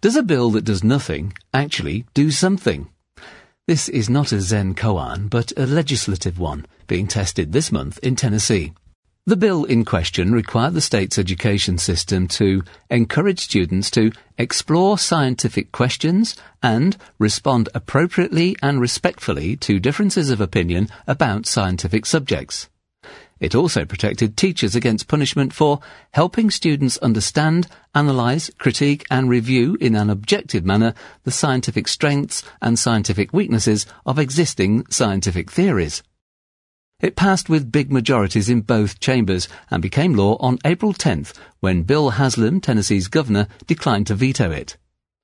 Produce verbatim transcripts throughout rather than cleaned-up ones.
Does a bill that does nothing actually do something? This is not a Zen koan, but a legislative one, being tested this month in Tennessee. The bill in question required the state's education system to encourage students to explore scientific questions and respond appropriately and respectfully to differences of opinion about scientific subjects. It also protected teachers against punishment for helping students understand, analyse, critique and review in an objective manner the scientific strengths and scientific weaknesses of existing scientific theories. It passed with big majorities in both chambers and became law on April tenth when Bill Haslam, Tennessee's governor, declined to veto it.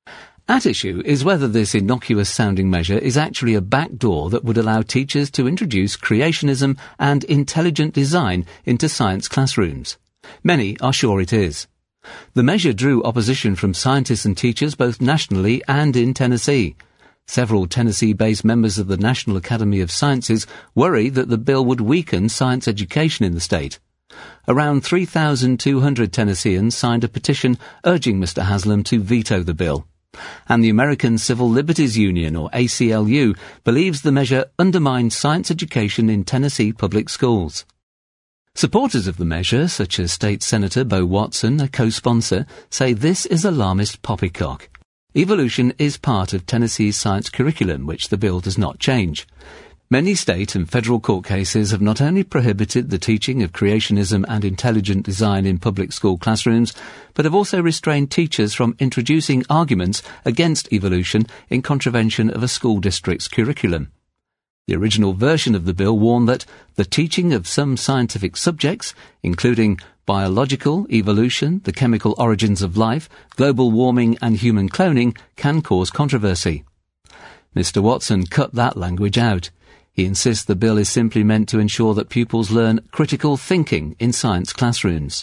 At issue is whether this innocuous-sounding measure is actually a backdoor that would allow teachers to introduce creationism and intelligent design into science classrooms. Many are sure it is. The measure drew opposition from scientists and teachers both nationally and in Tennessee. Several Tennessee-based members of the National Academy of Sciences worry that the bill would weaken science education in the state. Around three thousand two hundred Tennesseans signed a petition urging Mister Haslam to veto the bill. And the American Civil Liberties Union, or A C L U, believes the measure undermines science education in Tennessee public schools. Supporters of the measure, such as State Senator Bo Watson, a co-sponsor, say this is alarmist poppycock. Evolution is part of Tennessee's science curriculum, which the bill does not change. Many state and federal court cases have not only prohibited the teaching of creationism and intelligent design in public school classrooms, but have also restrained teachers from introducing arguments against evolution in contravention of a school district's curriculum. The original version of the bill warned that the teaching of some scientific subjects, including biological evolution, the chemical origins of life, global warming and human cloning, can cause controversy. Mister Watson cut that language out. He insists the bill is simply meant to ensure that pupils learn critical thinking in science classrooms.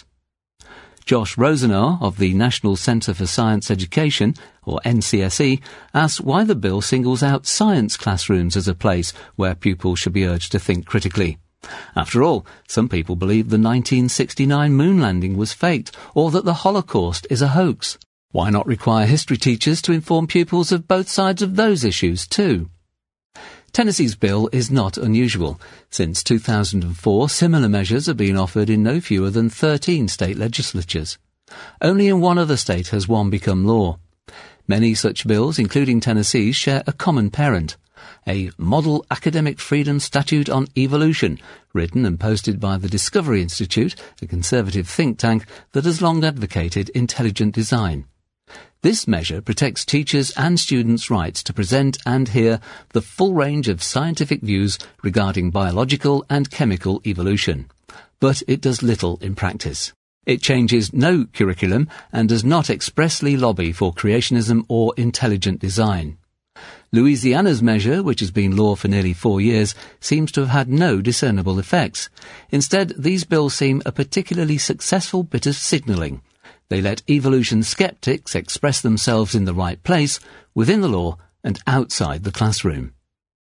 Josh Rosenar of the National Centre for Science Education, or N C S E, asks why the bill singles out science classrooms as a place where pupils should be urged to think critically. After all, some people believe the nineteen sixty-nine moon landing was faked, or that the Holocaust is a hoax. Why not require history teachers to inform pupils of both sides of those issues too? Tennessee's bill is not unusual. Since two thousand four, similar measures have been offered in no fewer than thirteen state legislatures. Only in one other state has one become law. Many such bills, including Tennessee's, share a common parent. A Model Academic Freedom Statute on Evolution, written and posted by the Discovery Institute, a conservative think tank that has long advocated intelligent design. This measure protects teachers' and students' rights to present and hear the full range of scientific views regarding biological and chemical evolution. But it does little in practice. It changes no curriculum and does not expressly lobby for creationism or intelligent design. Louisiana's measure, which has been law for nearly four years, seems to have had no discernible effects. Instead, these bills seem a particularly successful bit of signalling. They let evolution skeptics express themselves in the right place, within the law and outside the classroom.